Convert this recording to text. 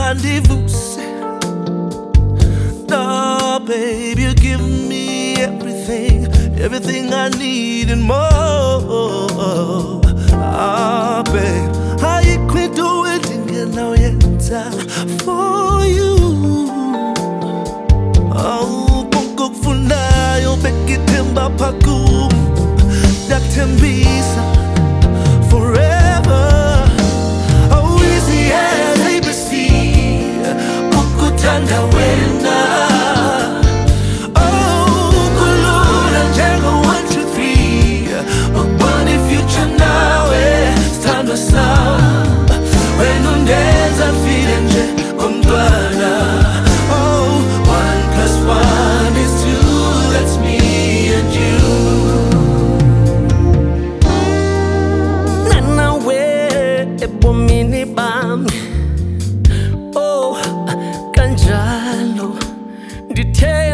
ungandivuse. No, babe, you give me everything, everything I need and more. Ah, babe, I quit doing it now yet for you. Oh, pongkok funayo bekitemba pakum daktembisa forever. Oh, easy as ABC, ukutanda wena. Oh, kulula njengo 1, 2, 3. Ubani future nawe stand sound. When undenza feel nje umntwana. Oh, 1 plus 1 is 2. That's me and you. Ebomini bami, oh, kanjalo,